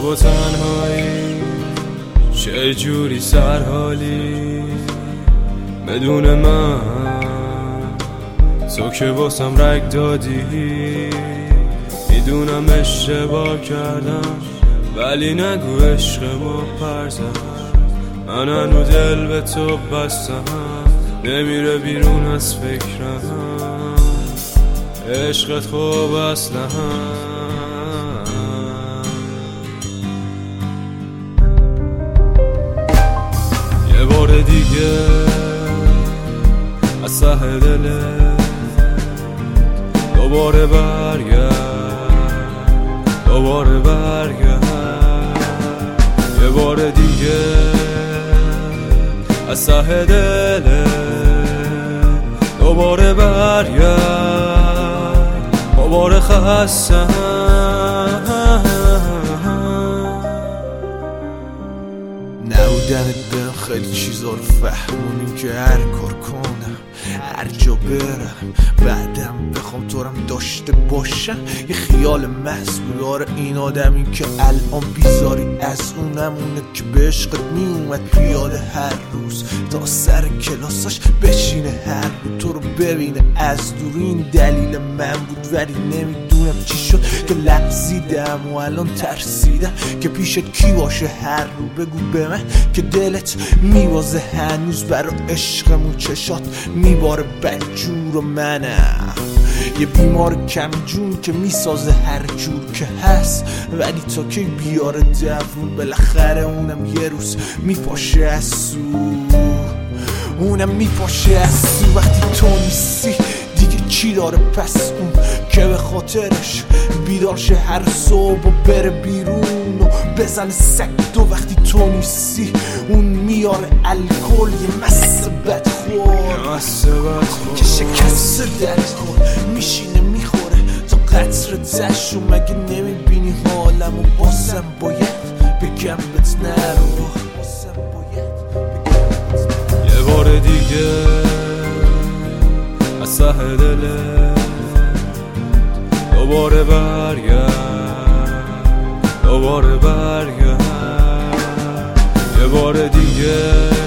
شب و تنهایی چه جوری سرحالی بدون من، تو که واسم رگ دادی. میدونم اشتباه کردم ولی نگو عشق ما پرزم. من هنو دل به تو بستم، نمیره بیرون از فکرم. عشقت خوب اصلا یه بار دیگه از ته دلت دوباره برگرد یه بار دیگه از ته دلت دوباره برگرد. دوباره خستم نبودنت بهم خیلی چیزا رو فهمونیم که هر کار کنم هر جا برم بعدم بخوام تو رم داشته باشم یه خیال محض بود. این آدمی که الان بیزاری از اونمونه که به عشقت میومد پیاده هر روز تا سر کلاساش بشینه هر روز تو رو ببینه از دور. این دلیل من بود ولی نمیدونم چی شد که لغزیدم و الان ترسیدم که پیشت کی باشه هر رو. بگو به من که دلت میوازه هنوز برا عشقمون چشات میباره بدجور و منم یه بیمار کم جون که میسازه هر جور که هست ولی تا که بیاره دوون بالاخره اونم یه روز میپاشه از سو. اونم میپاشه از سو وقتی تو نیستی. دیگه چی داره پس اون که به خاطرش بیدار شه هر صبح و بره بیرون و بزنه سکت و وقتی تو نیستی اون میاره الکل یه مست بدخور که شکست دلخور میشینه میخوره تا قطر تشو. مگه نمیبینی حالم و بازم باید بگم بهت نرو. یه بار دیگه از ته دلت دوباره برگرد یه بار دیگه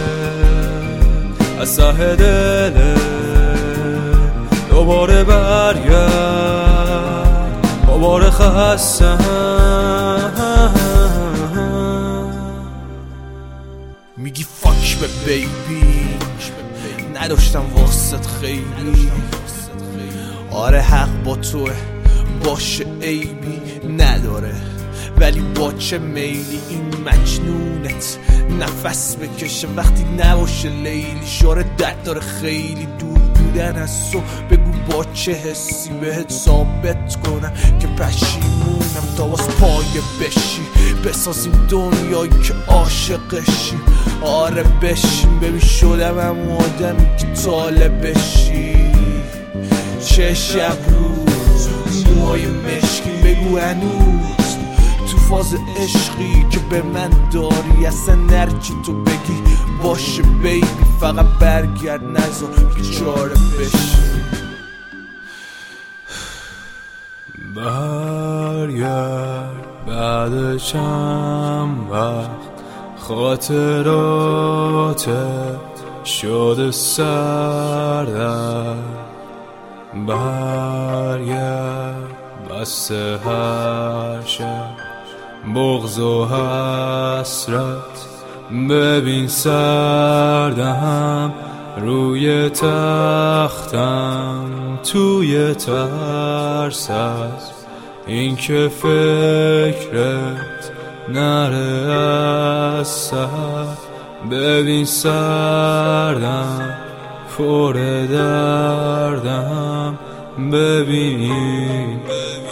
از ته دلت دوباره برگرد. دوباره خستم میگی فاک به بیبی نداشتم واسط خیلی. آره حق با توه باشه عیبی نداره ولی با چه میلی این مجنونت نفس بکشه وقتی نباشه لیلی. شاره درد داره خیلی دور بودن از تو. بگو با چه حسی بهت ثابت کنم که پشیمونم تا باز پایه بشی. بسازیم دنیایی که عاشقشیم. آره بشیم ببین شدم هم آدمی که طالب بشی. چه شب روز موهای مشکین بگو هنوز تو فاز عشقی که به من داری. اصلا نرچی تو بگی باشه بیبی فقط برگرد نذار بیچاره بشی. برگرد بعد چند وقت خاطراتت شده سردر. برگرد بسته هر شب بغض و حسرت. ببین سردم روی تختم توی ترس است این که فکرت نره از سر. ببین سردم پر دردم ببین